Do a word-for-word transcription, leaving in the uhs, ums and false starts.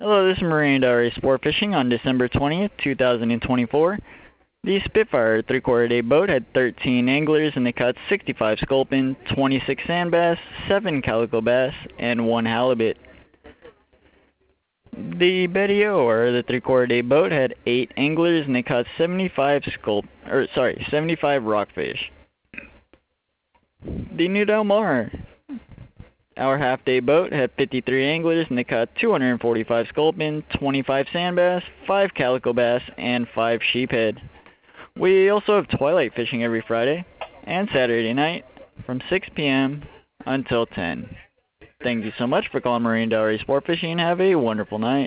Hello, this is Marine Diary Sport Fishing on December twentieth, two thousand twenty-four. The Spitfire three-quarter day boat had thirteen anglers and they caught sixty-five sculpin, twenty-six sand bass, seven calico bass, and one halibut. The Betty O, or the three-quarter day boat, had eight anglers and they caught seventy-five sculp, or sorry, seventy-five rockfish. The New Del Mar, our half-day boat, had fifty-three anglers and they caught two hundred forty-five sculpin, twenty-five sand bass, five calico bass, and five sheephead. We also have twilight fishing every Friday and Saturday night from six p m until ten. Thank you so much for calling Marine Diary Sport Fishing and have a wonderful night.